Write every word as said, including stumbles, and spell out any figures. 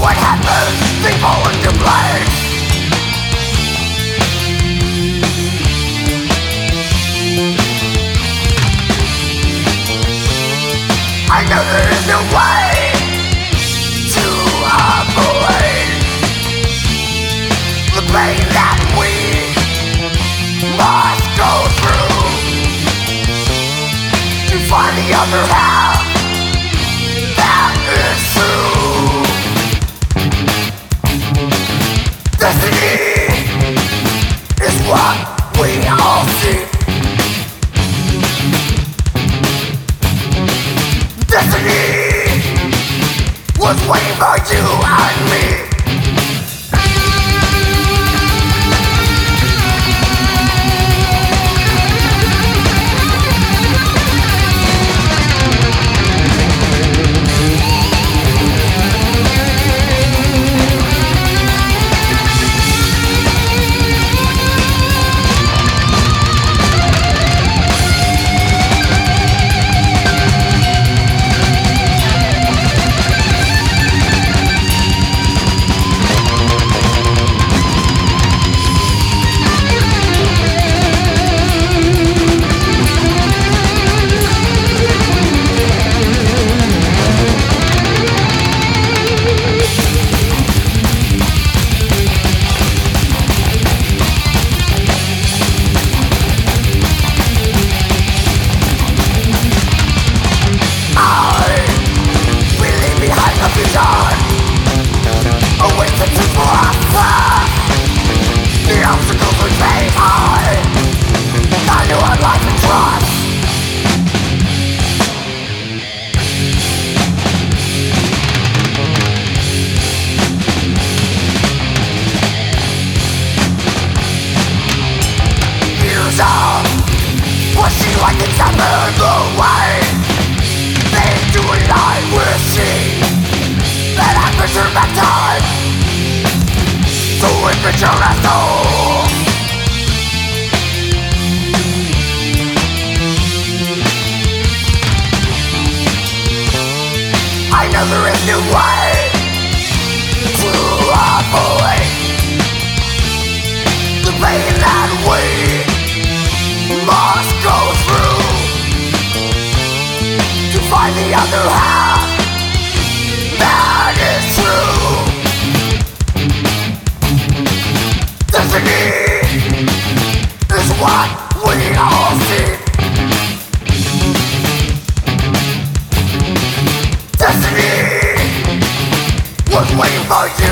what happens, they fall into place. I know there is no way to avoid the pain that we must go through to find the other half that is true. Destiny is what we all seek. Destiny was waiting for you and me. Pushing like it's under the way. They do a lie, we'll see that I could turn back time. So enrich your asshole. I know there is no way to avoid the pain that we must go through to find the other half that is true. Destiny is what we all seek. Destiny was waiting for you.